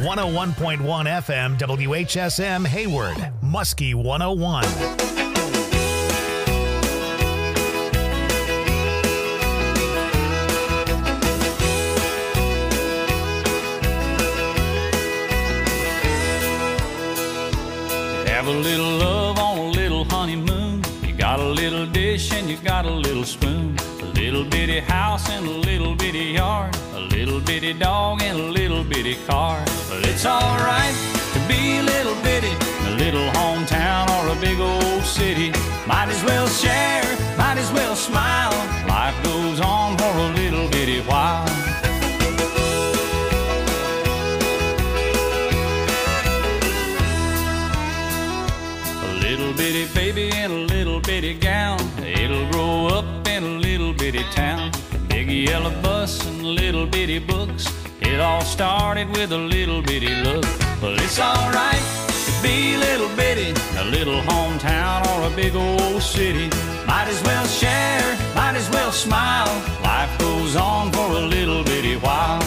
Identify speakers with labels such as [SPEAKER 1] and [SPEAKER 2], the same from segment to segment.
[SPEAKER 1] 101.1 FM WHSM Hayward, Muskie 101.
[SPEAKER 2] Have a little love on a little honeymoon. You got a little dish and you got a little spoon. A little bitty house and a little bitty yard. A little bitty dog and a little bitty car. Well, it's alright to be a little bitty in a little hometown or a big old city. Might as well share, might as well smile. Life goes on for a little bitty while. Little bitty baby in a little bitty gown. It'll grow up in a little bitty town. Big yellow bus and little bitty books. It all started with a little bitty look. Well, it's alright to be a little bitty in a little hometown or a big old city. Might as well share, might as well smile. Life goes on for a little bitty while.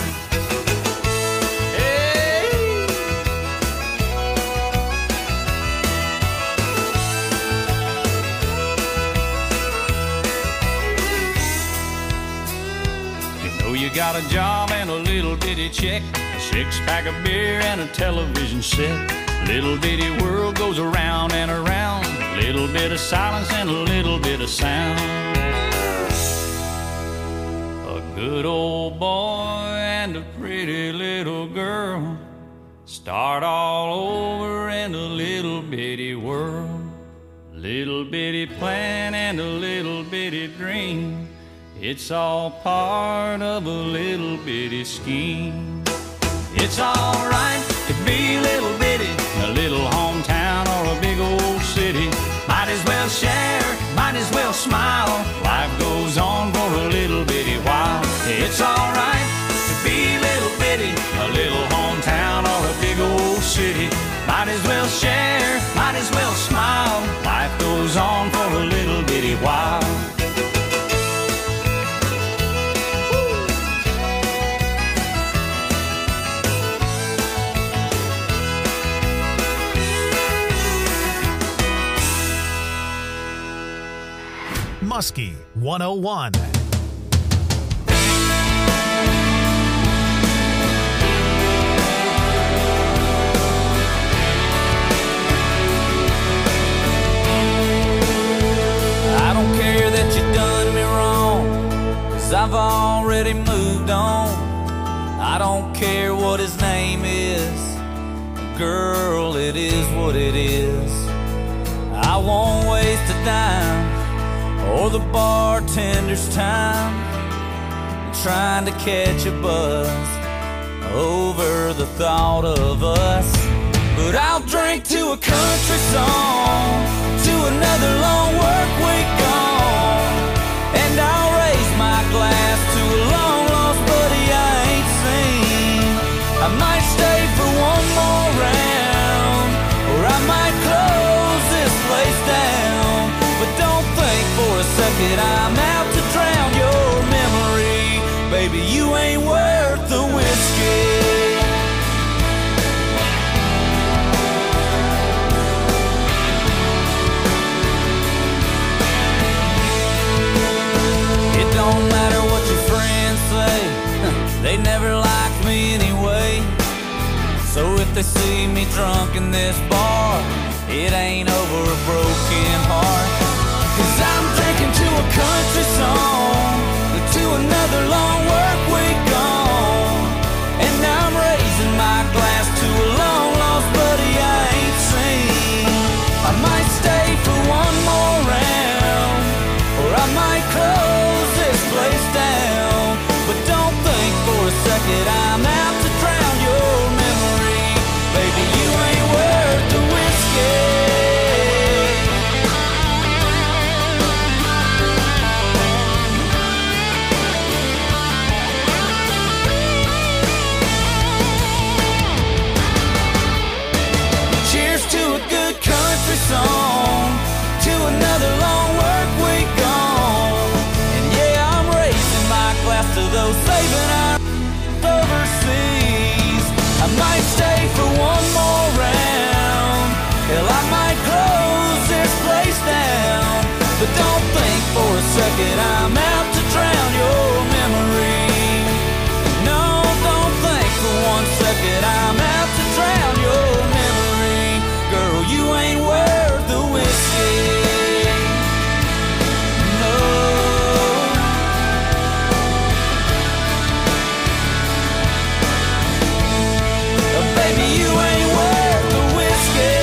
[SPEAKER 2] You got a job and a little bitty check, a six-pack of beer and a television set. Little bitty world goes around and around. Little bit of silence and a little bit of sound. A good old boy and a pretty little girl start all over in a little bitty world. Little bitty plan and a little bitty dream. It's all part of a little bitty scheme. It's alright to be a little bitty in a little hometown or a big old city. Might as well share, might as well smile. Life goes on for a little bitty while. It's alright to be a little bitty in a little hometown or a big old city. Might as well share, might as well smile. Life goes on for a little bitty while.
[SPEAKER 1] Muskie 101.
[SPEAKER 3] I don't care that you done me wrong, 'cause I've already moved on. I don't care what his name is, girl, it is what it is. I won't waste a dime or the bartender's time trying to catch a buzz over the thought of us. But I'll drink to a country song, to another long work week gone, and I'll raise my glass to a long lost buddy I ain't seen. I might stay for one more round, or I might close this place down. But don't think for a second I'm out to drown your memory. Baby, you ain't worth the whiskey. It don't matter what your friends say, they never liked me anyway. So if they see me drunk in this bar, it ain't over a broken heart. 'Cause I'm drinking to a country song, to another long work week gone, and I'm raising my glass to a long lost buddy I ain't seen. I might stay for one more round, or I might close this place down. But don't think for a second I'm out to drown your memory. Baby, you ain't worth the whiskey. second I'm out to drown your memory. No, don't think for 1 second I'm out to drown your memory. Girl, you ain't worth the whiskey. No. Baby, you ain't worth the whiskey.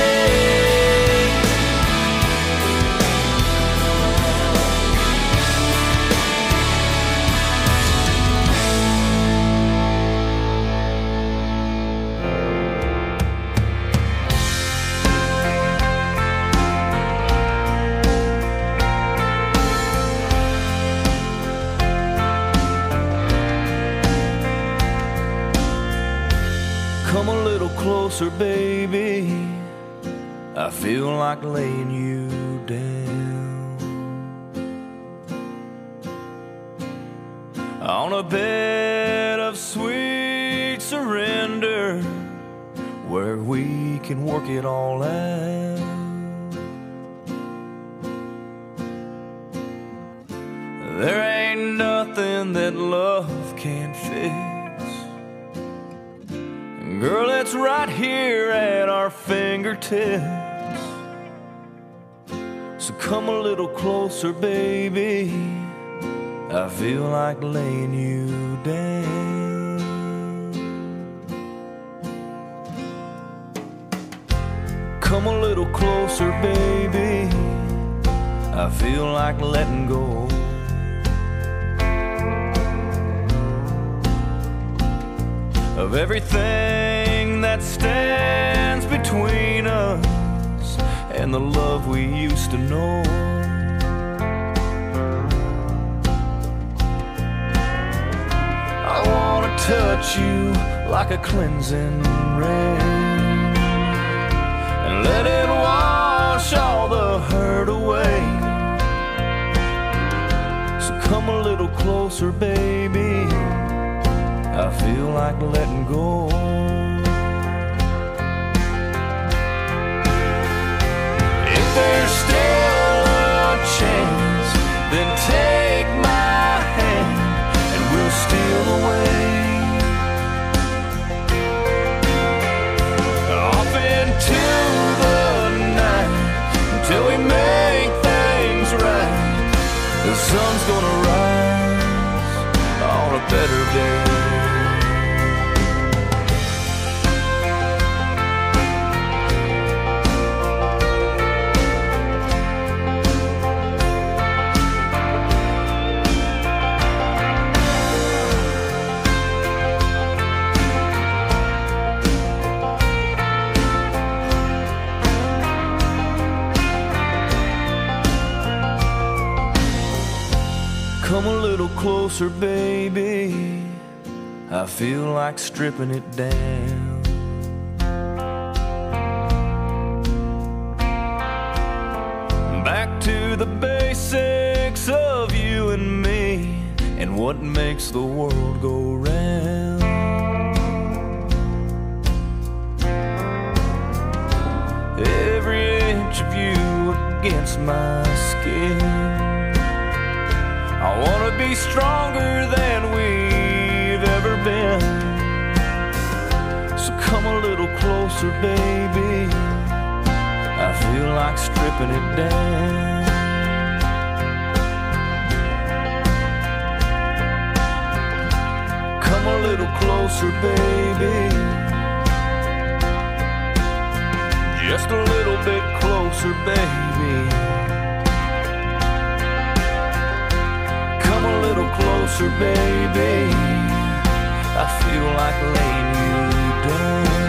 [SPEAKER 3] Come a little closer, baby. I feel like laying you down on a bed of sweet surrender, where we can work it all out. There ain't nothing that love can't fix. Girl, it's right here at our fingertips. So come a little closer, baby. I feel like laying you down. Come a little closer, baby. I feel like letting go. Of everything that stands between us and the love we used to know. I wanna touch you like a cleansing rain and let it wash all the hurt away. So come a little closer, baby. I feel like letting go. If there's still a chance, then take my hand and we'll steal away off into the night until we make things right. The sun's gonna rise on a better day. Come a little closer, baby. I feel like stripping it down. Back to the basics of you and me and what makes the world go round. Every inch of you against my skin. I wanna be stronger than we've ever been. So come a little closer, baby. I feel like stripping it down. Come a little closer, baby. Just a little bit closer, baby. Come a little closer, baby. I feel like laying you down.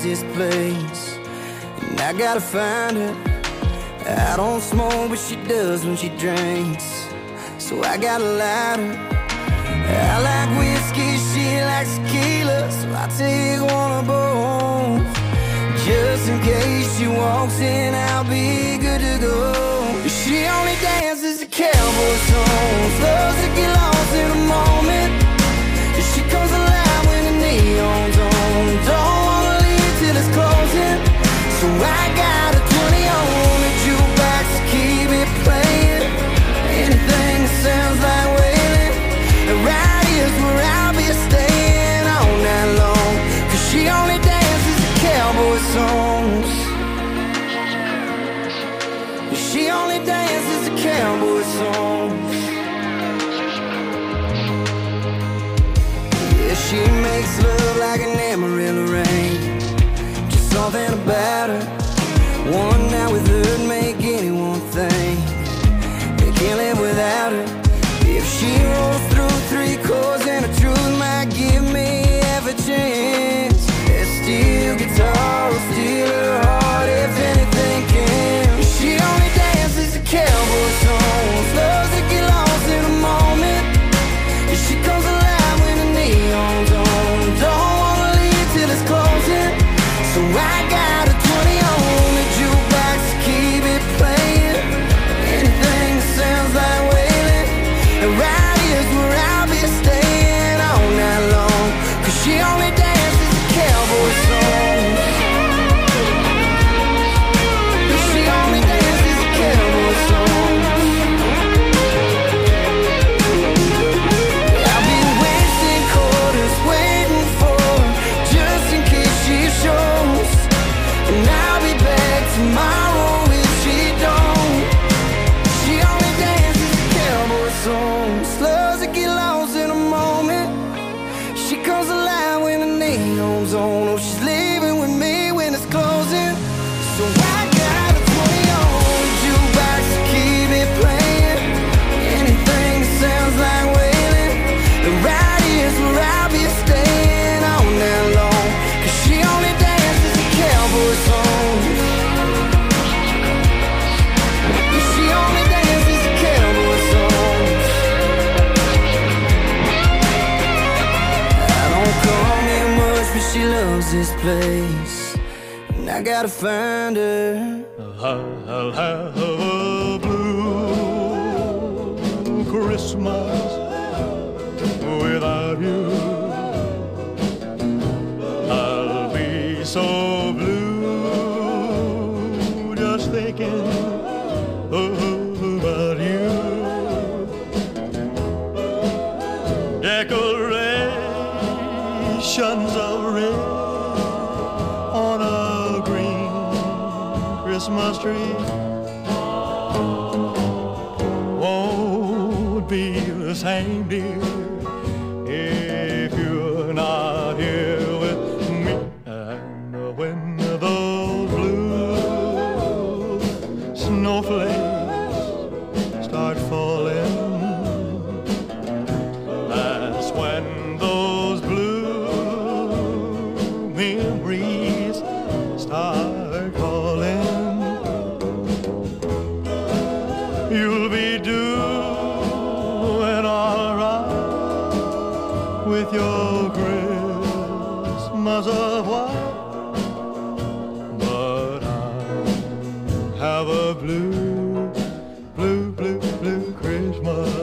[SPEAKER 4] loves this place, and I gotta find her. I don't smoke, but she does when she drinks, so I got a lighter. I like whiskey, she likes tequila, so I take one of both. Just in case she walks in, I'll be good to go. She only dances to cowboy songs, loves to get lost in a moment. She comes alive when the neon's on, don't wanna leave till it's closing. So I got a 20 on the jukebox to keep it playing. Anything that sounds like wailing, right here's where I'll be staying all night long. Cause she only dances to cowboy songs. She only dances to cowboy songs. Yeah, she makes love like an Amarillo rain. Just something about her. One night with her'd make anyone think they can't live without her. If she rolls through 3 chords and the truth might give me half a chance, that steel guitar will steal her heart if anything can. She only dances to cowboy songs, loves to get lost in a moment. She comes alive when the neon's on, don't wanna leave till it's closing. So I got a 20 on the jukebox to keep it playing. Anything that sounds like wailing, and right here's where I'll be staying all night long. Cause she only dances to cowboy songs. She only dances to cowboy songs. I've been wasting quarters waiting for her, just in case she shows. And I'll be back tomorrow if she don't. She only dances to cowboy songs, loves to get lost in a moment. She comes alive when the neon's on. Oh, she's leaving with me when it's closing. So I got a 20 on the jukebox to keep it playing. Anything that sounds like wailing, and right here's where I'll be staying all night long. Cause she only dances to cowboy songs. She only dances to cowboy songs. I don't come here much, but she loves this place, and I gotta find her.
[SPEAKER 5] I'll have a blue Christmas without you. I'll be so blue just thinking about you. Decorations of red on a green Christmas tree won't be the same, dear, if you're not here with me. And when those blue snowflakes start falling, that's when those blue memories start calling. You'll be doing all right with your Christmas of white, but I have a blue, blue, blue, blue Christmas.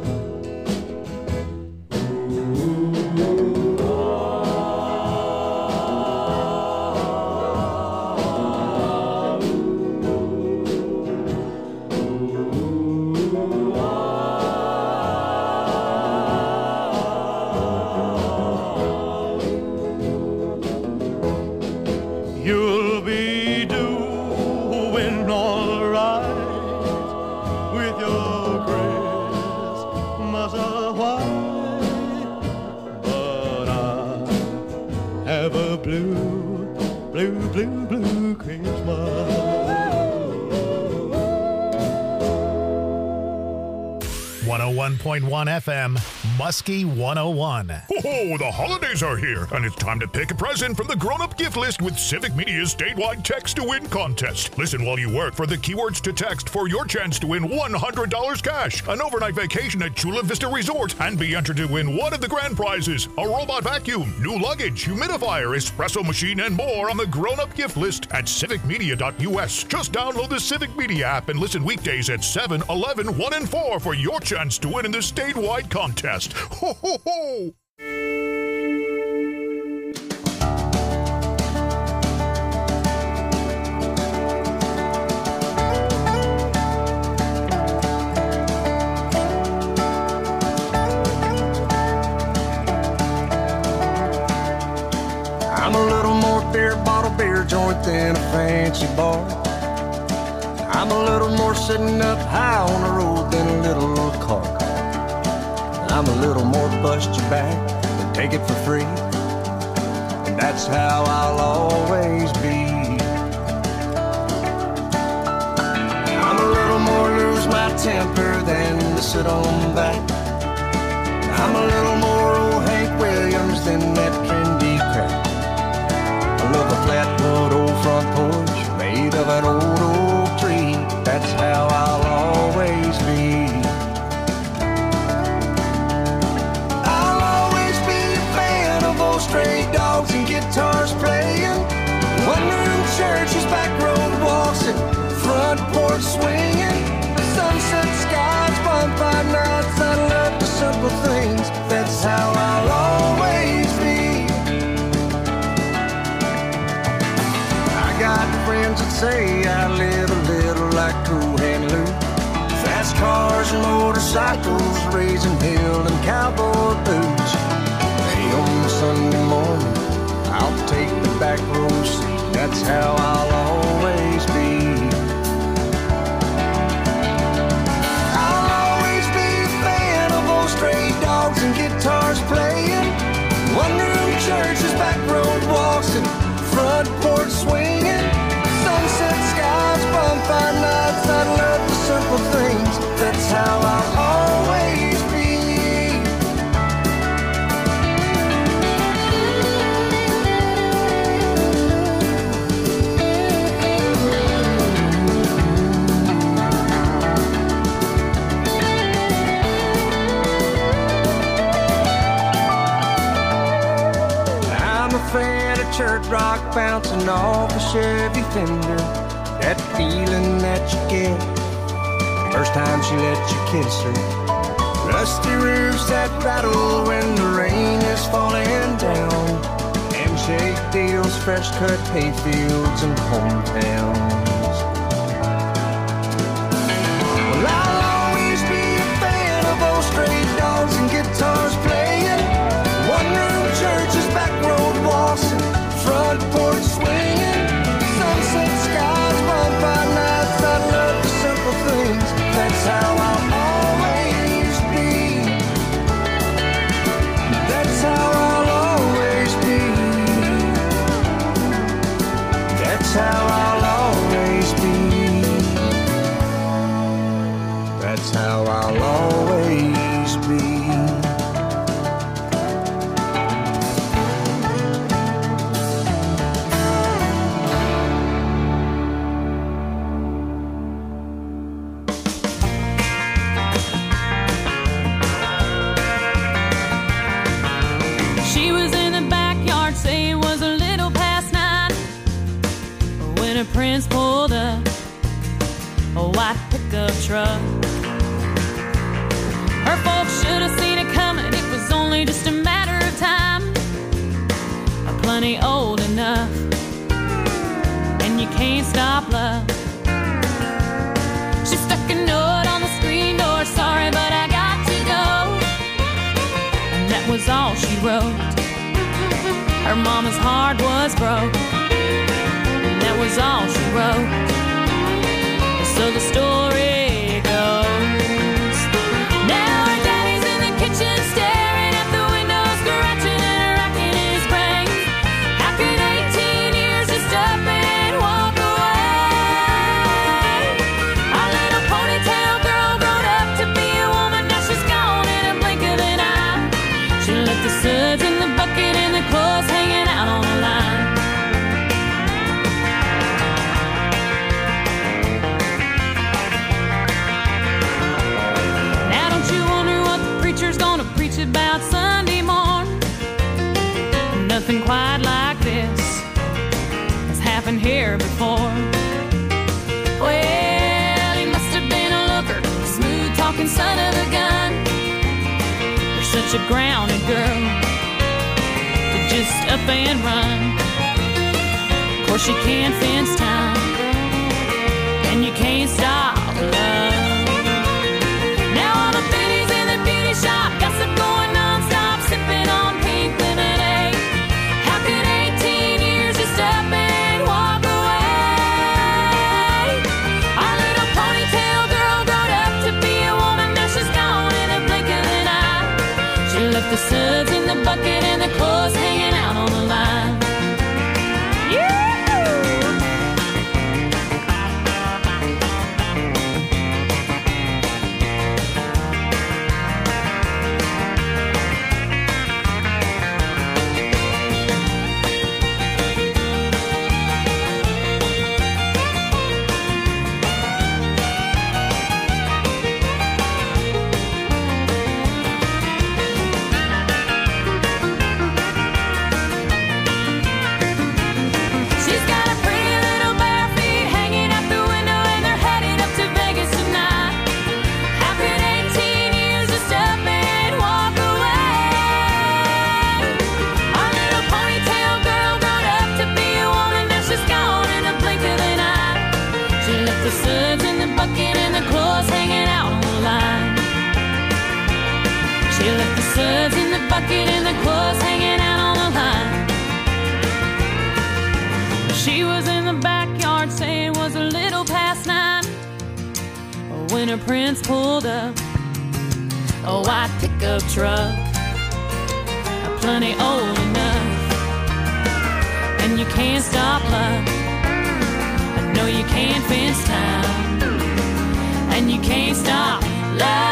[SPEAKER 5] You'll be doing all right with your Christmas of white, but I have a blue, blue, blue, blue Christmas.
[SPEAKER 1] 101.1 FM, Muskie 101.
[SPEAKER 6] Oh, the holidays are here, and it's time to pick a present from the grown-up gift list with Civic Media's statewide text-to-win contest. Listen while you work for the keywords to text for your chance to win $100 cash, an overnight vacation at Chula Vista Resort, and be entered to win one of the grand prizes, a robot vacuum, new luggage, humidifier, espresso machine, and more on the grown-up gift list at civicmedia.us. Just download the Civic Media app and listen weekdays at 7, 11, 1, and 4 for your chance to win in the statewide contest. Ho, ho, ho!
[SPEAKER 4] I'm a little more beer bottle beer joint than a fancy bar. I'm a little more sitting up high on the road than a little car. I'm a little more bust your back and take it for free. And that's how I'll always be. I'm a little more lose my temper than to sit on back. I'm a little more old Hank Williams than that trendy crap. I love a flatwood old front porch made of an old oak tree. That's how I'll always be. I'll always be a fan of old stray dogs and guitars playing, one-room churches, back road walks, and front porch swinging, sunset skies, bonfire nights. I love the simple things. That's how I'll always be. Got friends that say I live a little like Cool Hand Luke. Fast cars and motorcycles, raising hell and cowboy boots. Hey, on the Sunday morning, I'll take the back row seat. That's how I'll always be. I'll always be a fan of old stray dogs and guitars playing, one-room churches, back road walks, and front porch swinging, sunset skies, bonfire nights. I love the simple things. That's how I'll always be. I'm a fan of church rock bouncing off a Chevy fender. That feeling that you get first time she let you kiss her. Rusty roofs that rattle when the rain is falling down. Handshake deals, fresh cut hay fields and hometowns. Well, I'll always be a fan of old stray dogs and guitars playing, one-room churches, back road walks, and front porch swinging, sunset skies, bonfire nights. I love the simple things. That's how I'll always be. That's how I'll always be. That's how I'll always be. That's how I'll always be.
[SPEAKER 7] Prince pulled up a white pickup truck. Her folks should have seen it coming. It was only just a matter of time. I'm plenty old enough, and you can't stop love. She stuck a note on the screen door. Sorry, but I got to go. And that was all she wrote. Her mama's heart was broke. That was all she wrote. So the story goes. Now her daddy's in the kitchen staring at the window, scratching and racking his brain. How could 18 years just up and walk away? Our little ponytail girl grown up to be a woman. Now she's gone in a blink of an eye. much about Sunday morning. Nothing quite like this has happened here before. Well, he must have been a looker, smooth talking son of a gun. You're such a grounded girl to just up and run. Of course you can't fence time, and you can't stop love. Now all the biddies in the beauty shop gossip going non-stop, sipping on pink lemonade. How could 18 years just up and walk away? Our little ponytail girl growed up to be a woman, now she's gone in a blink of an eye. She left the suds in the bucket and the clothes hanging out on the line. And the clothes hanging out on the line. She was in the backyard saying it was a little past 9 when her prince pulled up a white pickup truck, plenty old enough. And you can't stop love, no you can't fence time, and you can't stop love.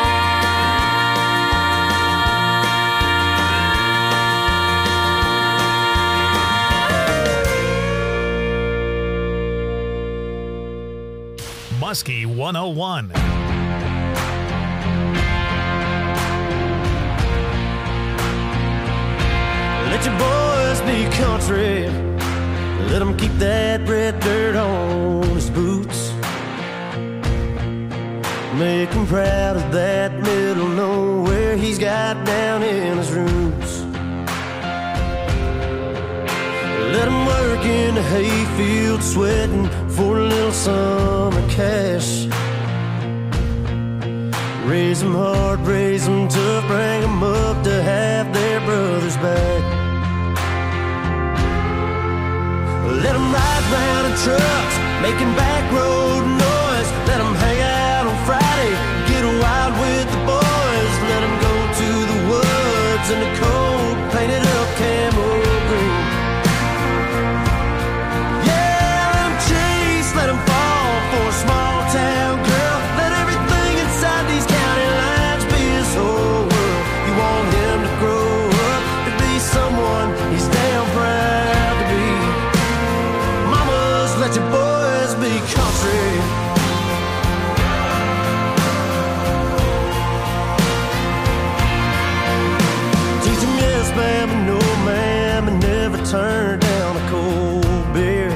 [SPEAKER 1] Muskie 101.
[SPEAKER 5] Let your boys be country. Let them keep that red dirt on his boots. Make him proud of that middle nowhere he's got down in his roots. Let him work in the hayfield sweating for a little summer cash. Raise them hard, raise them tough, bring them up to have their brothers back. Let them ride round in trucks, making back road noise. Let them hang out on Friday, get wild with the boys. Let them go to the woods in the cold, painted up camo green. Let them fall for a small town girl. Let everything inside these county lines be his whole world. You want him to grow up to be someone he's damn proud to be. Mamas, let your boys be country. Teach them yes ma'am and no ma'am, and never turn down a cold beer.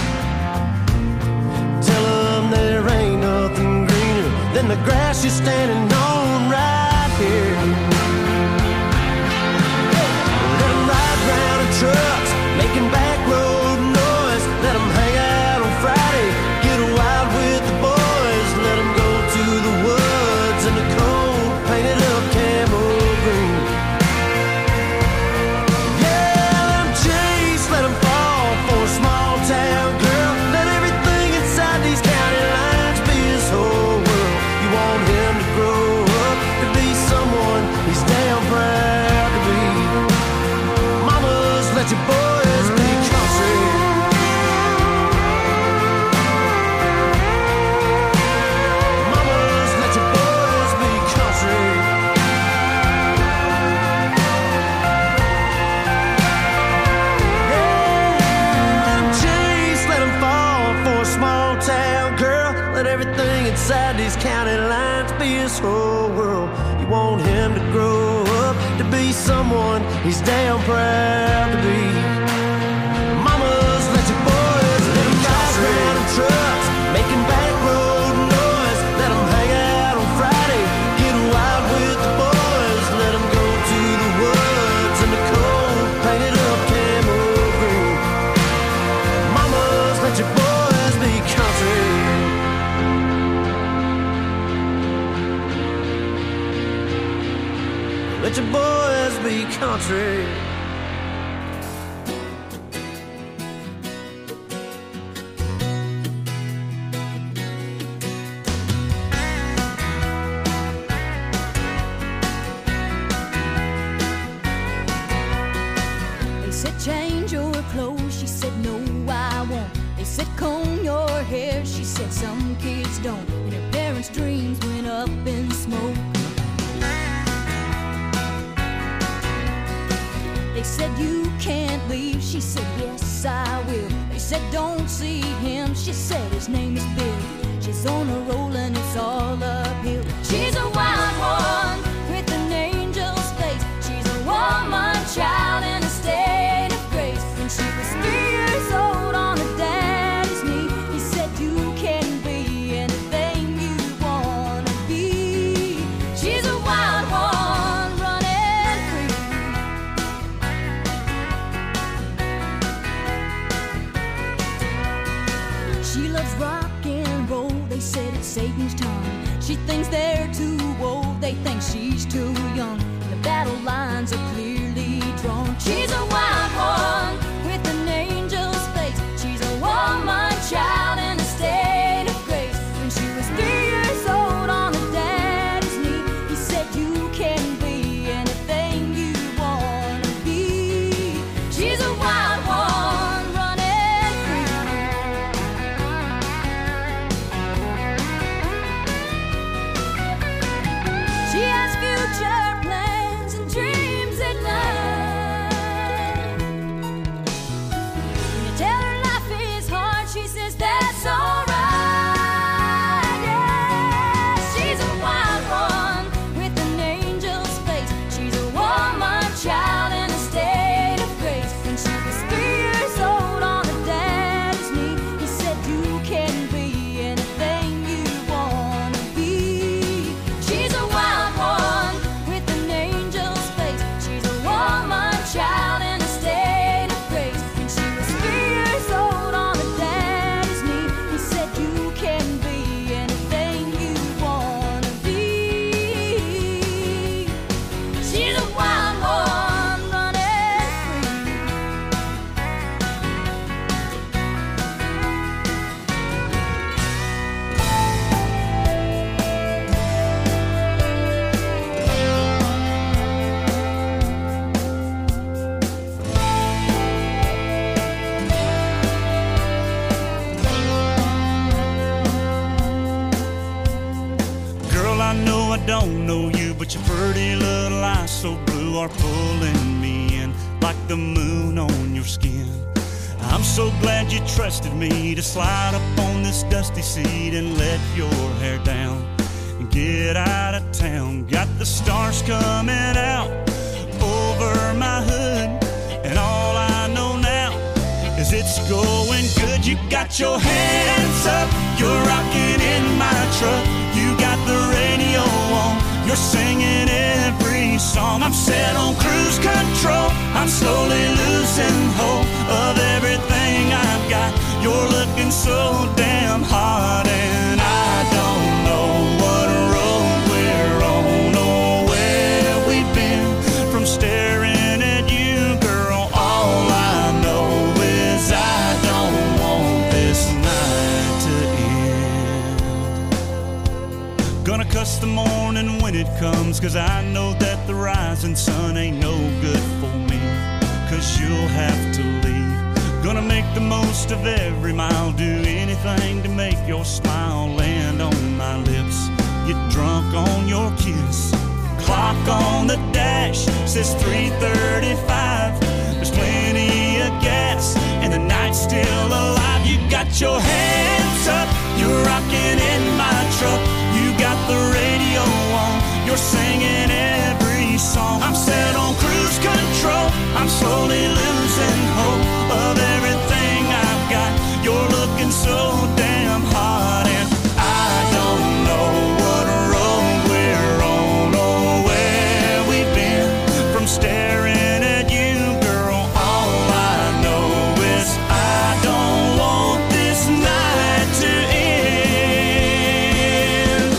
[SPEAKER 5] There ain't nothing greener than the grass you're standing on right here. Let them ride round in trucks, making back road noise. Let them hang out on Friday, get wild with the boys. Let them go to the woods in the cold, painted up camo green. Yeah, let them chase, let them fall for a small town girl. Let everything inside these county lines be his whole world. You want him to grow up to be someone he's damn proud to be. Mamas, let your boys be country. Mamas, let your boys be country. Let everything inside these county lines be his whole world. You want him to grow up up to be someone he's damn proud to be. Mamas, let your boys let them guys run in trucks, making back road noise. Let them hang out on Friday, get wild with the boys. Let them go to the woods in the cold, painted up camo green. Mamas, let your boys be country. Let your boys be country.
[SPEAKER 7] They said change your clothes, she said no I won't. They said comb your hair, she said some kids don't. And her parents' dreams went up in smoke. They said you can't leave, she said yes I will. They said don't see him, she said his name is Bill. She's on a roll and it's all uphill. She's a wild one with an angel's face. She's a woman child in a state of grace. When she was 3 years old on her daddy's knee, he said you can be anything you wanna be. She's a wild one running free. She loves rock and roll, they said it's Satan's tongue. She thinks they're too old, they think she's too young. The battle lines are clearly drawn. She's a wild one with an angel's face. She's a woman child in a state of grace. When she was 3 years old on her daddy's knee, he said you can be anything you wanna be. She's a wild one running free. She has future plans and dreams at night. When you tell her life is hard, she says that's alright. Yeah, she's a wild one with an angel's face. She's a woman child in a state of grace. When she was 3 years old on her daddy's knee, he said you can be anything you wanna be. She's a wild one with an angel's face. She's a woman child in a state of grace. When she was 3 years old on her daddy's knee, he said you can be anything you wanna be. She's a wild one running free.
[SPEAKER 8] Girl, I know I don't know you, but your pretty little eyes so blue are pulling me in like the moon on your skin. I'm so glad you trusted me to slide up on this dusty seat and let your hair down and get out of town. Got the stars coming out over my hood, and all I know now is it's going good. You got your hands up, you're rocking in my truck. You got the radio on, you're singing every song. I'm set on cruise control, I'm slowly losing hope of everything I've got. You're looking so damn hot, and I don't know what road we're on or where we've been. From staring at you, girl, all I know is I don't want this night to end. Gonna cuss the morning when it comes, 'cause I know that the rising sun ain't no good for me. 'Cause you'll have to leave. Gonna make the most of every mile, do anything to make your smile land on my lips. Get drunk on your kiss. Clock on the dash says 3:35. There's plenty of gas and the night's still alive. You got your hands up, you're rocking in my truck. You got the radio on, you're singing every song. I'm set on cruise control. I'm slowly losing hope of everything I've got. You're looking so damn hot, and I don't know what road we're on or where we've been from staring at you, girl. All I know is I don't want this night to end.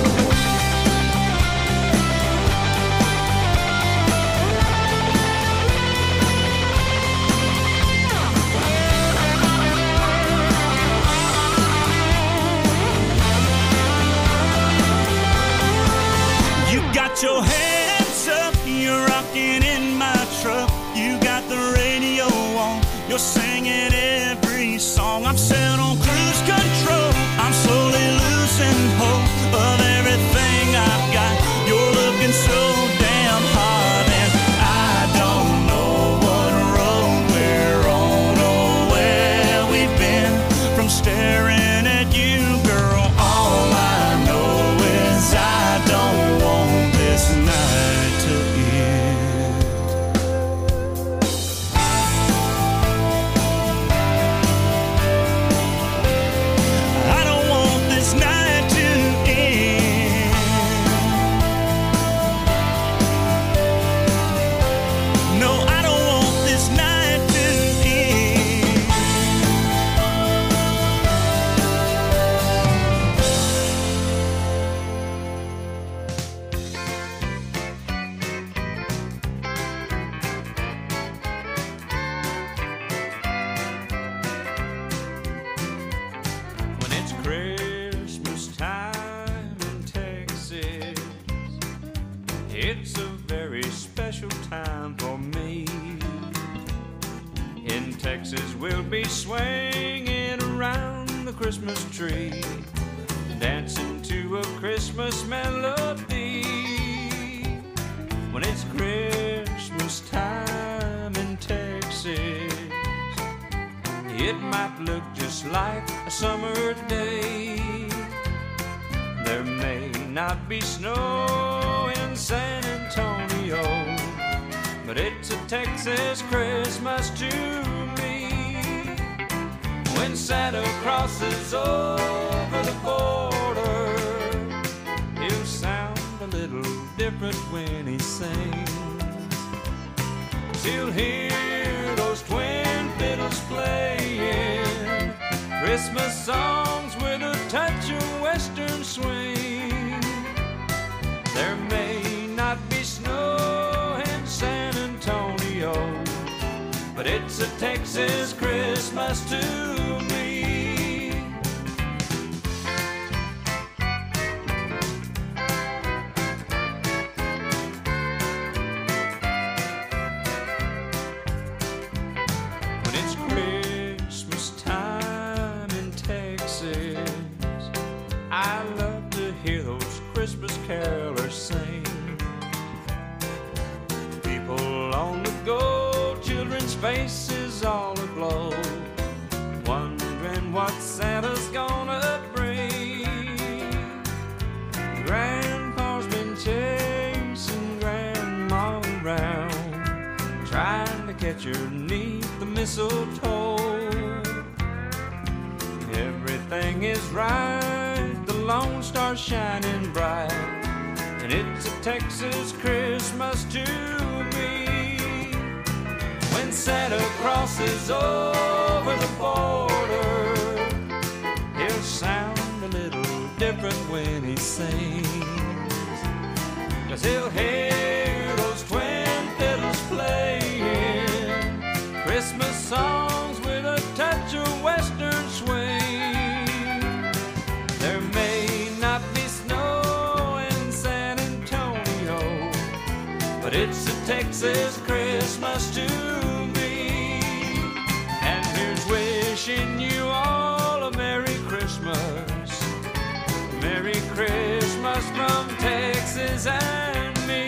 [SPEAKER 8] You got your hands up, you're rocking in my truck. You got the radio on, you're singing every song. I'm set on cruise control. I'm slowly losing hope of everything I've got. You're looking so damn hot, and I don't know what road we're on or where we've been from staring at you, girl. All I know is I don't want this night to end. I don't want this night to end. No, I don't want this night to end. When it's Christmas time in Texas, it's a very special time for me. In Texas, we'll be swinging around the Christmas tree, dancing to a Christmas melody. When it's Christmas time in Texas, it might look just like a summer day. There may not be snow in San Antonio, but it's a Texas Christmas to me. When Santa crosses over the border, he'll sound a little different when he sings. 'Cause he'll hear those twin fiddles playing Christmas songs with a touch of western swing. There may not be snow in San Antonio, but it's a Texas Christmas to me. When it's Christmas time in Texas, I love to hear those Christmas carolers sing. People on the go, children's faces all aglow, wondering what Santa's gonna bring. Grandpa's been chasing Grandma around, trying to catch her 'neath the mistletoe. Everything is right, the Lone Star's shining bright, and it's a Texas Christmas to me. When Santa crosses over the border, he'll sound a little different when he sings. 'Cause he'll hear those twin fiddles playing Christmas songs with a touch of western swing. There may not be snow in San Antonio, but it's a Texas Christmas to me. And here's wishing you all a Merry Christmas. Merry Christmas from Texas and me.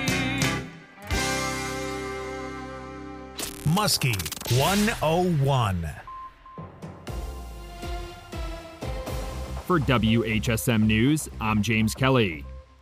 [SPEAKER 1] Muskie 101.
[SPEAKER 9] For WHSM News, I'm James Kelly.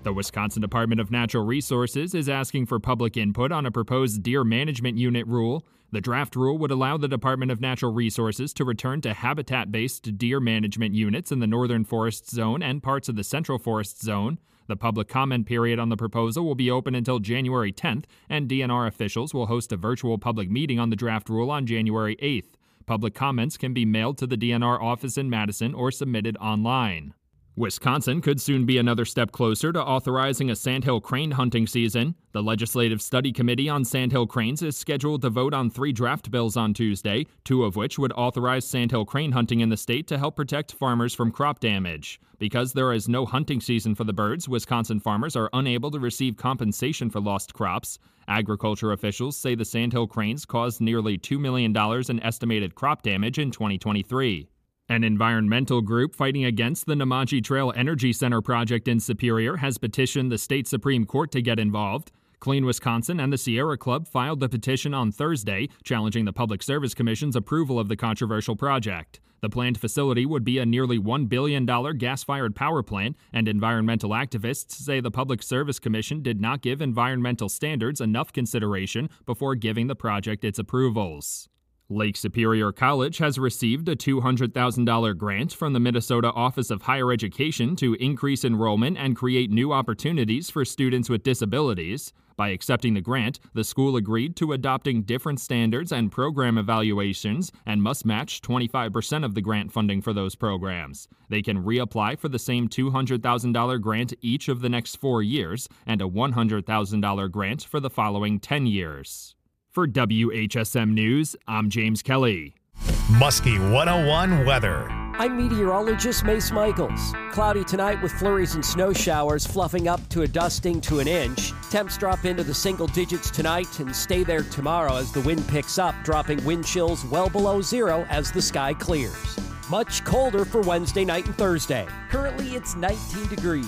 [SPEAKER 9] The Wisconsin Department of Natural Resources is asking for public input on a proposed deer management unit rule. The draft rule would allow the Department of Natural Resources to return to habitat-based deer management units in the Northern Forest Zone and parts of the Central Forest Zone. The public comment period on the proposal will be open until January 10th, and DNR officials will host a virtual public meeting on the draft rule on January 8th. Public comments can be mailed to the DNR office in Madison or submitted online. Wisconsin could soon be another step closer to authorizing a sandhill crane hunting season. The Legislative Study Committee on Sandhill Cranes is scheduled to vote on 3 draft bills on Tuesday, 2 of which would authorize sandhill crane hunting in the state to help protect farmers from crop damage. Because there is no hunting season for the birds, Wisconsin farmers are unable to receive compensation for lost crops. Agriculture officials say the sandhill cranes caused nearly $2 million in estimated crop damage in 2023. An environmental group fighting against the Nemadji Trail Energy Center project in Superior has petitioned the state Supreme Court to get involved. Clean Wisconsin and the Sierra Club filed the petition on Thursday, challenging the Public Service Commission's approval of the controversial project. The planned facility would be a nearly $1 billion gas-fired power plant, and environmental activists say the Public Service Commission did not give environmental standards enough consideration before giving the project its approvals. Lake Superior College has received a $200,000 grant from the Minnesota Office of Higher Education to increase enrollment and create new opportunities for students with disabilities. By accepting the grant, the school agreed to adopting different standards and program evaluations and must match 25% of the grant funding for those programs. They can reapply for the same $200,000 grant each of the next 4 years and a $100,000 grant for the following 10 years. For WHSM News, I'm James Kelly.
[SPEAKER 1] Muskie 101 weather.
[SPEAKER 10] I'm meteorologist Mace Michaels. Cloudy tonight with flurries and snow showers fluffing up to a dusting to an inch. Temps drop into the single digits tonight and stay there tomorrow as the wind picks up, dropping wind chills well below zero as the sky clears. Much colder for Wednesday night and Thursday. Currently it's 19 degrees.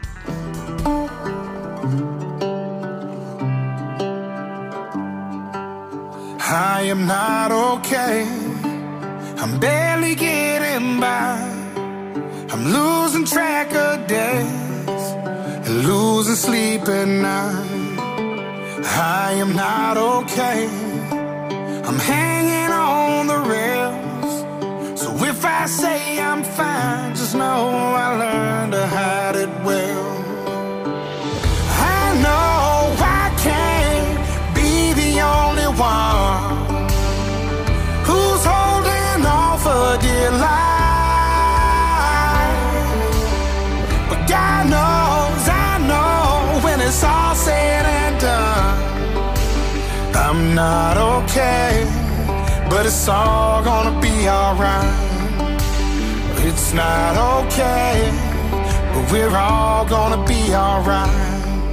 [SPEAKER 5] I am not okay. I'm barely getting by. I'm losing track of days and losing sleep at night. I am not okay. I'm hanging on the rails. So if I say I'm fine, just know I learned to hide it well. I know I can't be the only one who's holding on for dear life. But God knows, I know, when it's all said and done, I'm not okay, but it's all gonna be alright. It's not okay, but we're all gonna be alright.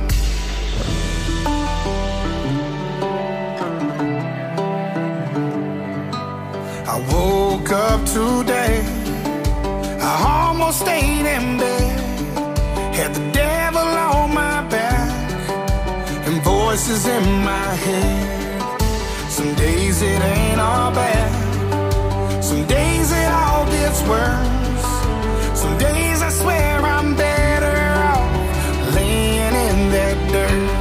[SPEAKER 5] I woke up today, I almost stayed in bed, had the devil on my back and voices in my head. Some days it ain't all bad, some days it all gets worse. Some days I swear I'm better off laying in that dirt.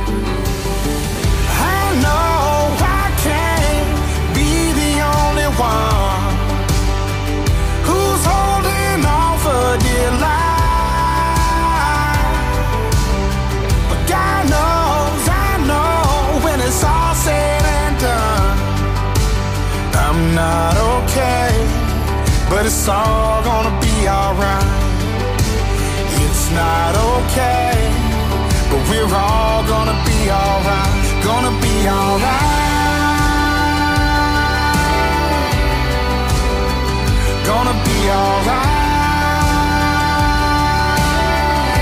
[SPEAKER 5] I know I can't be the only one who's holding on for dear life. But God knows, I know, when it's all said and done, I'm not okay, but it's all gonna be alright. It's not okay, but we're all gonna be alright. Gonna be alright. Gonna be alright.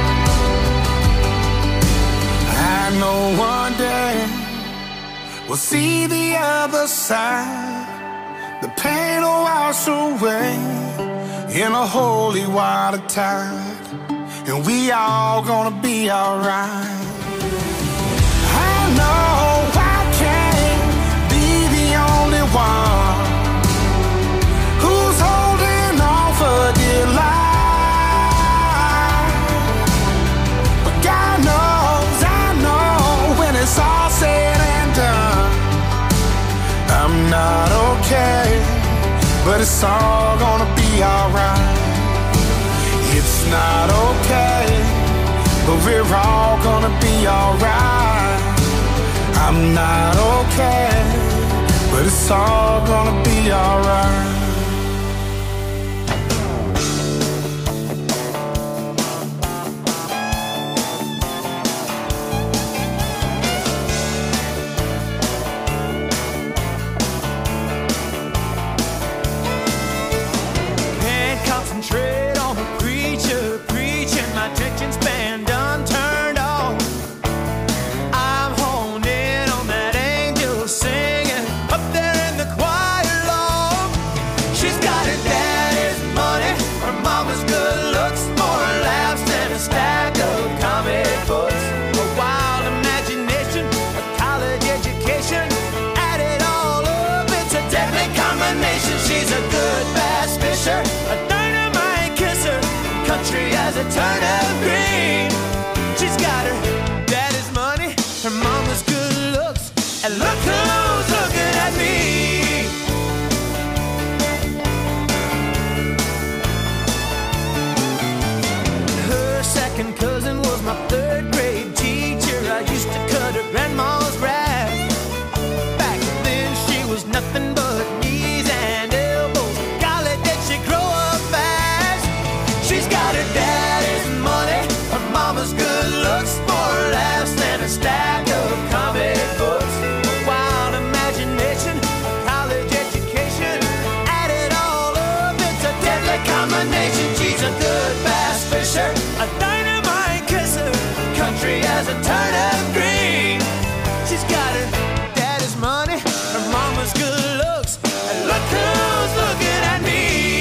[SPEAKER 5] I know one day we'll see the other side. The pain will wash away in a holy water tide, and we all gonna be alright. I know I can't be the only one who's holding on for dear life. But but it's all gonna be alright. It's not okay, but we're all gonna be alright. I'm not okay, but it's all gonna be alright. Concentrate on the preacher preaching, my attention span done turned off. I'm honed in on that angel singing up there in the choir loft. She's got her daddy's money, her mama's good looks, more laughs than a stack of comic books. A wild imagination, a college education, add it all up, it's a deadly combination. She's a good bass fisher, a dynamite kisser, country as a turnip green. She's got her daddy's money, her mama's good looks, and look who's looking at me. Her second cousin was my third grade teacher. I used to cut her grandma's grass. Back then she was nothing but knees and elbows. Golly, did she grow up fast? She's got her daddy's money, her mama's good looks, more laughs than a stack of comic books. A wild imagination, a college education, add it all up, it's a deadly combination. She's a good bass fisher, a dynamite kisser, country as a turnip green. She's got her daddy's money, her mama's good looks, and look who's looking at me.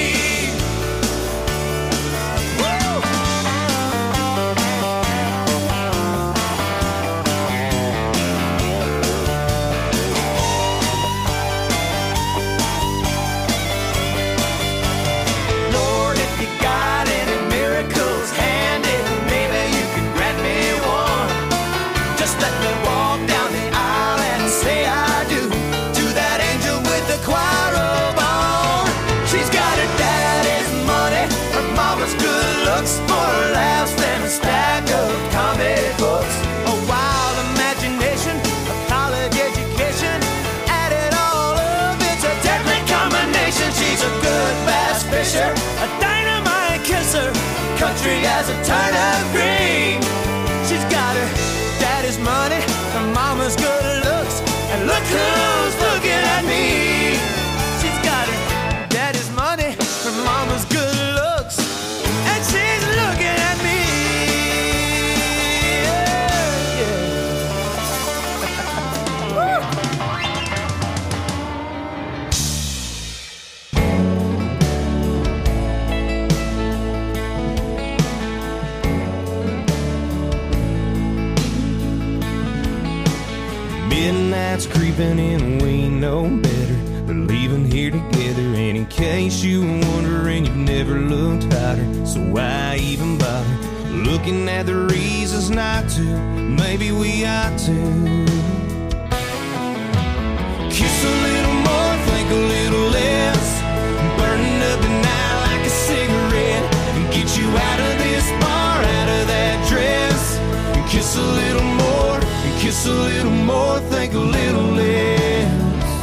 [SPEAKER 5] Lord, if you got any miracles handy, maybe you can grant me one. Just let me walk down the aisle and say I do to that angel with the choir robe on. She's got her daddy's money, her mama's good looks, more laughs than a stack of comic books. A wild imagination, a college education, add it all up, it's a deadly combination. She's a good bass fisher, a dynamite kisser, country as a turnip green. She's got her daddy's money, her mama's good looks, and look who's looking at me. She's got her daddy's money, her mama's good looks, and she's looking at me.
[SPEAKER 11] Midnight's creeping in, we know better. We're leaving here together, and in case you were wondering, you've never looked hotter. So why even bother looking at the reasons not to? Maybe we ought to kiss a little more, think a little less, burning up the night like a cigarette, and get you out of this bar, out of that dress. And kiss a little more, and kiss a little more, think a little less.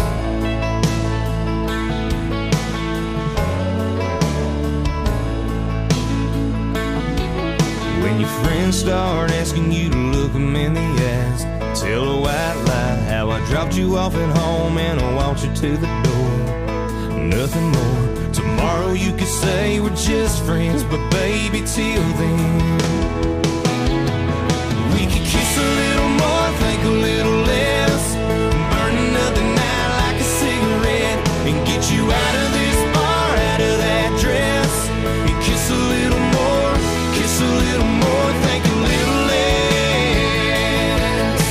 [SPEAKER 11] When your friends start asking you to look them in the eyes, tell a white lie how I dropped you off at home and I walked you to the door. Nothing more. Tomorrow you could say we're just friends, but baby, till then we could kiss a little more, think a little less, burning up the night like a cigarette, and get you out of this bar, out of that dress. And kiss a little more, kiss a little more, think a little less.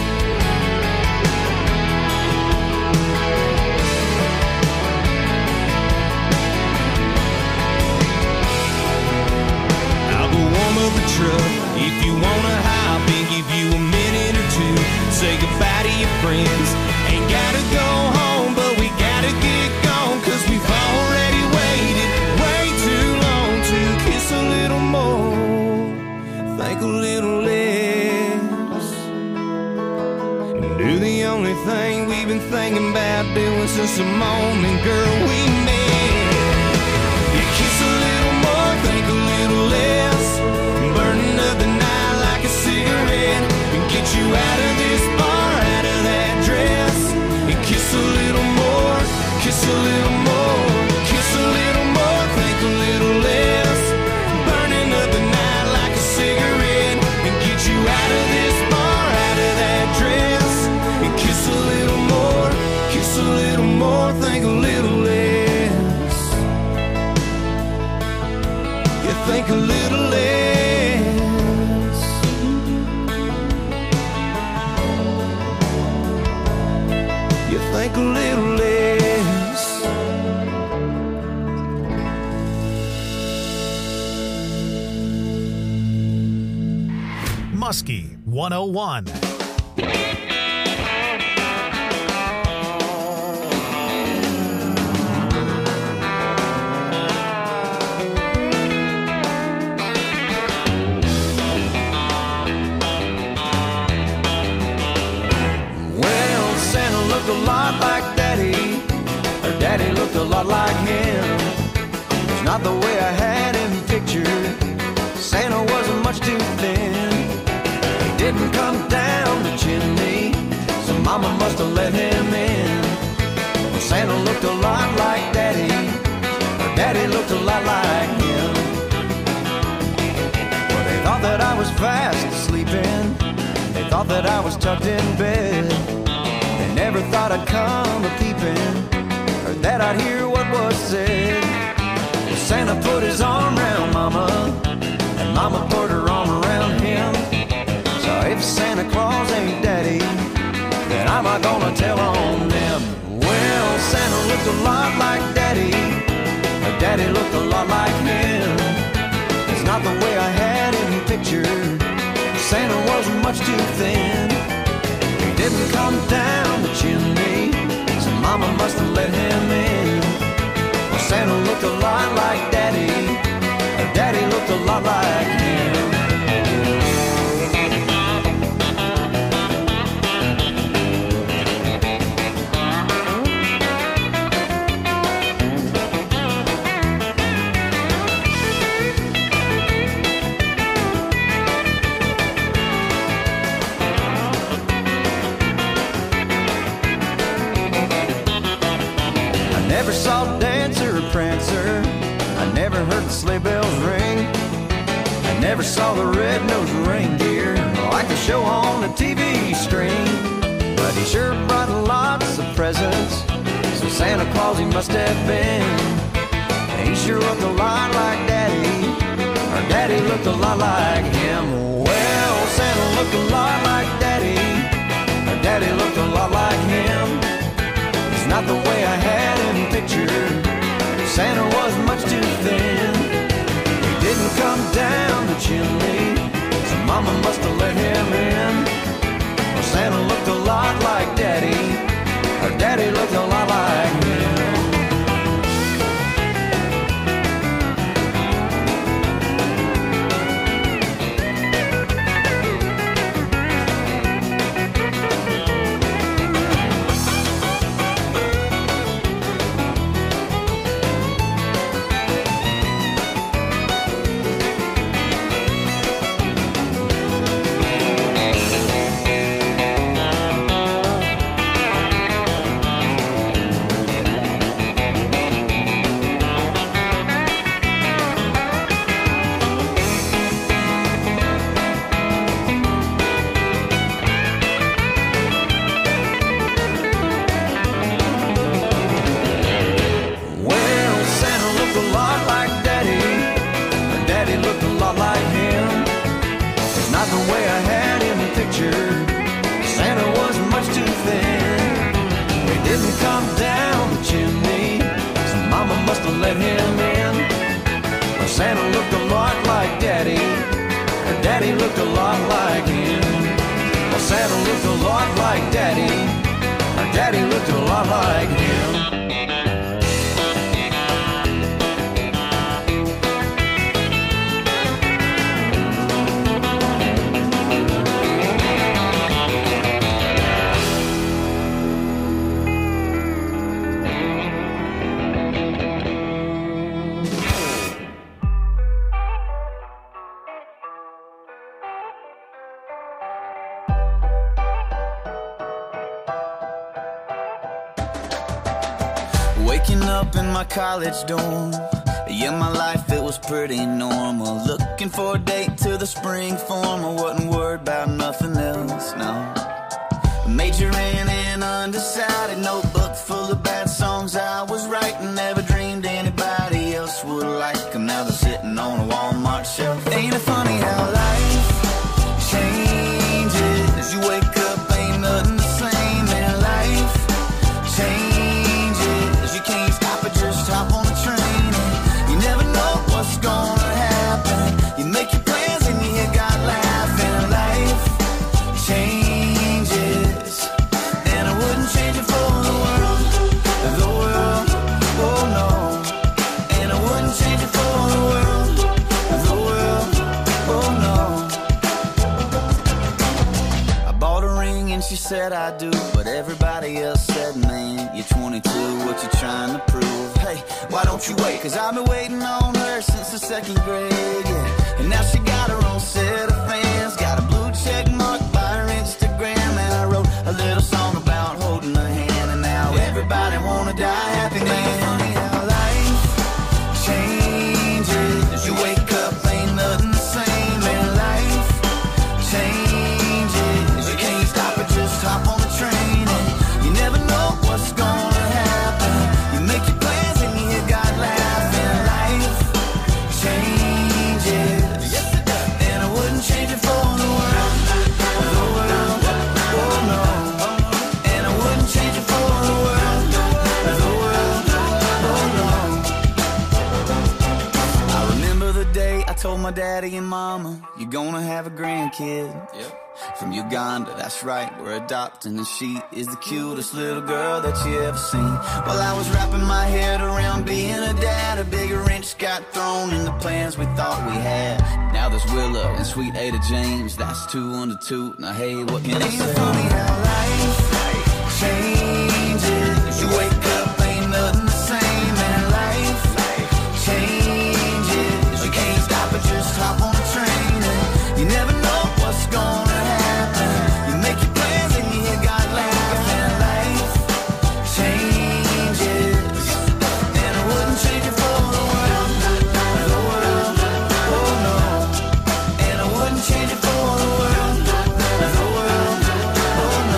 [SPEAKER 11] I'll go warm up the truck if you wanna hop in, give you a minute or two, say goodbye to your friends. Ain't gotta go home, but we gotta get gone, 'cause we've already think a little less, and do the only thing we've been thinking about doing since the moment, girl, we met. You kiss a little more, think a little less, burning up the night like a cigarette, and get you out of this bar, out of that dress. You kiss a little more, kiss a little more, kiss a little more, think a little less, burning up the night like a cigarette, and get you out of this bar, out of that dress. And kiss a little more, kiss a little more, think a little less. You think a little less. You think a little less.
[SPEAKER 1] Muskie 101.
[SPEAKER 11] Well, Santa looked a lot like Daddy, or Daddy looked a lot like him. It's not the way I had him pictured. Santa wasn't much too thin. He didn't come down the chimney, so Mama must have let him in. Well, Santa looked a lot like Daddy, or Daddy looked a lot like him. Well, they thought that I was fast sleeping. They thought that I was tucked in bed. They never thought I'd come a-peeping, or that I'd hear what was said. Well, Santa put his arm around Mama, and Mama put her arm around him. So if Santa Claus ain't Daddy, then I'm not gonna tell on them. Well, Santa looked a lot like Daddy, but Daddy looked a lot like him. It's not the way I had him pictured. Santa wasn't much too thin. He didn't come down the chimney, so Mama must have let him in. Well, Santa looked a lot like Daddy, or Daddy looked a lot like him. Never saw Dancer or Prancer, I never heard the sleigh bells ring. I never saw the red-nosed reindeer like the show on the TV screen. But he sure brought lots of presents, so Santa Claus he must have been. He sure looked a lot like Daddy, or Daddy looked a lot like him. Well, Santa looked a lot like Daddy, or Daddy looked a lot like him. It's not the way I had him pictured. Santa was much too thin. He didn't come down the chimney, so Mama must have let him in. Well, Santa looked a lot like Daddy, or Daddy looked a lot like him. Let him in. Well, Santa looked a lot like Daddy, or Daddy looked a lot like him. Well, Santa looked a lot like Daddy, or Daddy looked a lot like him. Waking up in my college dorm. Yeah, my life, it was pretty normal. Looking for a date to the spring form. I wasn't worried about nothing else, no. Majoring in undecided, notebook full of bad songs I was writing. Never dreamed anybody else would like them. Now they're sitting on a Walmart shelf. Ain't it funny how life changes? You wake up, ain't nothing the same. And life changes. You can't stop it, just hop on the train. And you never know what's gonna happen. You make your plans and you hear God laughing. Life changes, and I wouldn't change it for the world, oh no. And I wouldn't change it for the world, oh no. I bought a ring and she said I do, but everybody else said, man, you're 22, what you trying to prove? Hey, why don't you wait? Cause I've been waiting on her since the 2nd grade, yeah. And now she got her own set of fans, got a blue check mark by her Instagram. And I wrote a little song about holding her hand, and now everybody wanna die happy, man. Funny how life changes. You wake up, ain't nothing the same. And life changes. You can't stop it, just hop on the train. And you never know what's gonna happen. You make your plans and you hear God laughing. Life changes, and I wouldn't change it for the world, oh no. And I wouldn't change it for the world, oh no. I remember the day I told my daddy and mama, you're gonna have a grandkid. Yep. From Uganda, that's right, we're adopting, and she is the cutest little girl that you ever seen. While I was wrapping my head around being a dad, a bigger wrench got thrown in the plans we thought we had. Now there's Willow and sweet Ada James, that's 2 under 2. Now hey, what can I say? Ain't it funny how life changes? You wake up, ain't nothing the same. And life changes. You can't stop it, just hop on the train. And you never know what's gonna happen. You make your plans and you hear God laughing. Life changes, and I wouldn't change it for the world, oh no. And I wouldn't change it for the world, oh no.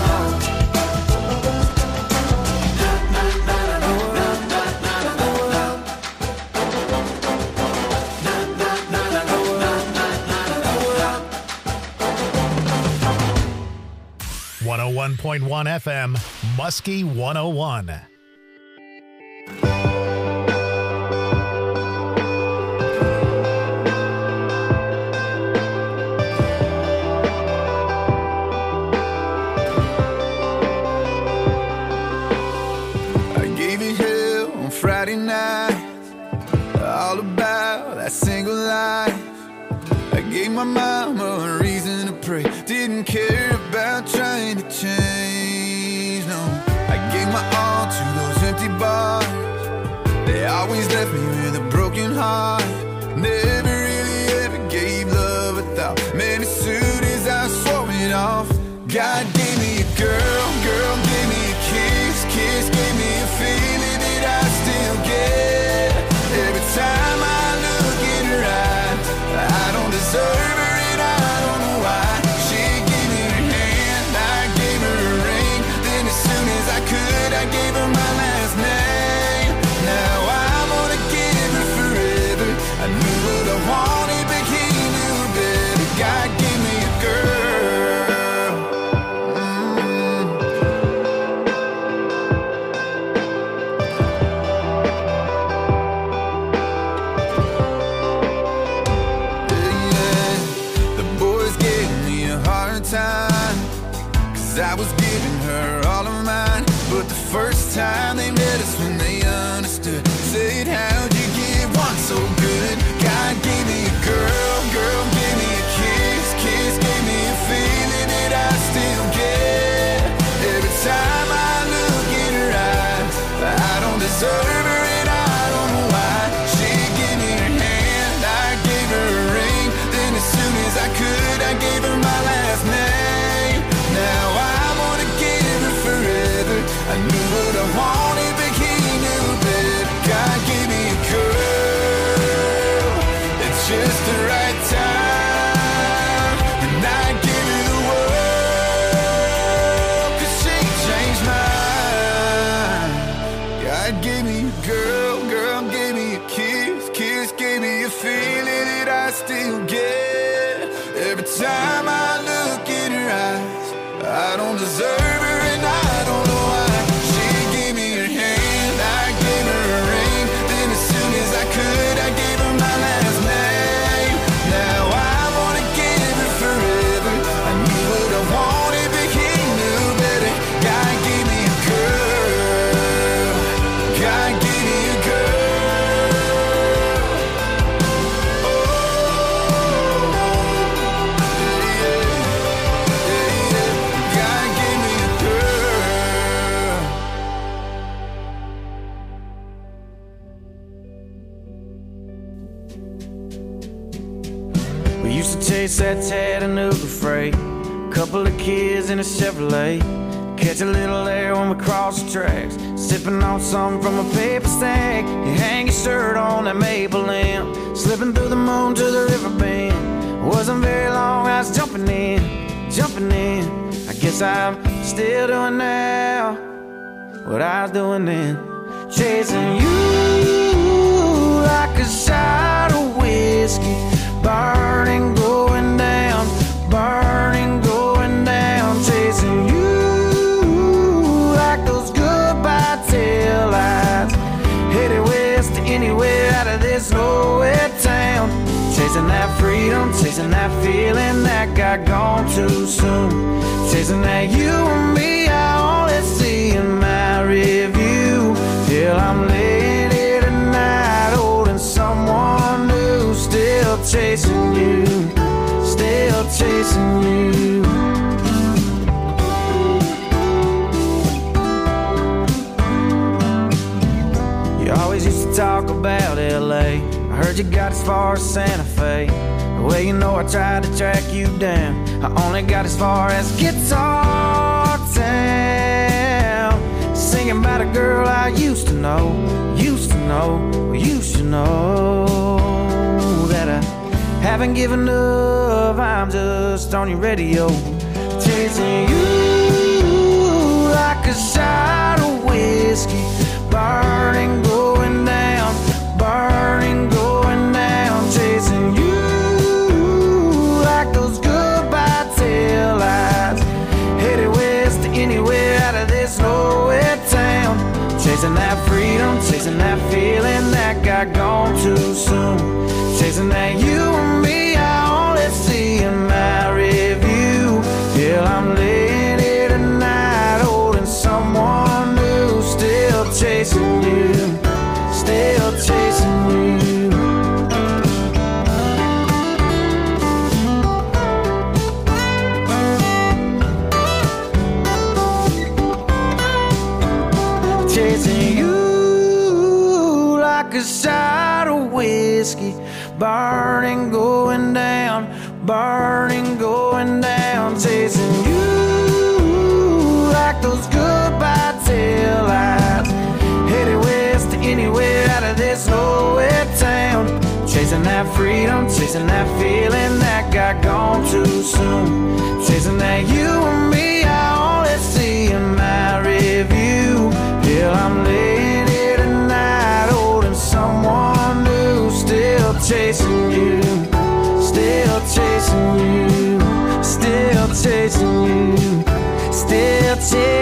[SPEAKER 1] .1 FM, Muskie 101.
[SPEAKER 11] I gave you hell on Friday night, all about that single life. I gave my mama a reason to pray, didn't care about trying to change, no. I gave my all to those empty bars, they always left me with a broken heart. Never really ever gave love a thought, man, as soon as I swore it off. God gave me a girl, girl gave me a kiss, kiss gave me a feeling that I still get. Every time I look in her eyes, I don't deserve her and I don't know why. She gave me her hand, I gave her a ring, then as soon as I could, I gave her my last name. Now I'm gonna give her forever. I knew what I wanted, but he knew better. God gave me a girl. Time, 'cause I was giving her all of mine, but the first time they met us when they understood, said how'd you give one so good? God gave me a girl, girl gave me a kiss, kiss gave me a feeling that I still get. Every time I look in her eyes, I don't deserve her and I don't know why. She gave me her hand, I gave her a ring, then as soon as I could, I gave her my last name. Now I'm gonna give her forever. I knew what I wanted, but he knew better. every time I look in her eyes. I don't deserve her and I don't know why. She gave me her hand, I gave her a ring. Then as soon as I could, I gave her my last name. Now I wanna give her forever. I knew what I wanted, but he knew better. God gave me a girl. God gave me a girl.
[SPEAKER 5] We used to chase that Chattanooga freight, couple of kids in a Chevrolet, catch a little air when we cross the tracks, sipping on something from a paper stack. You hang your shirt on that maple lamp, slipping through the moon to the river bend. Wasn't very long, I was jumping in. I guess I'm still doing now what I was doing then, chasing you like a shot of whiskey. Burning, going down, chasing you like those goodbye tail lights. Headed west to anywhere out of this nowhere town. Chasing that freedom, chasing that feeling that got gone too soon. Chasing that you and me, I only see in my review. Till I'm laying here tonight, holding someone new. Still chasing you, still chasing you. You always used to talk about LA. I heard you got as far as Santa Fe. Well, you know I tried to track you down. I only got as far as Guitar Town. Singing about a girl I used to know. You should know that I haven't given up. I'm just on your radio, chasing you like a shot of whiskey. Burning, going down, chasing you like those goodbye tail lights. Headed west to anywhere out of this nowhere town. Chasing that freedom, chasing that feeling that got gone too soon. Chasing that you and me, I only see in my review. Till I'm laying here tonight, holding someone new. Still chasing you, still chasing you. Chasing you like a shot of whiskey. Burning, going down, chasing you like those goodbye tail lights. Headed west to anywhere out of this nowhere town. Chasing that freedom, chasing that feeling that got gone too soon. Chasing that you and me, I only see in my review. Till I'm laying here tonight, holding someone new. Still chasing you, still chasing you, still chasing you, still chasing you.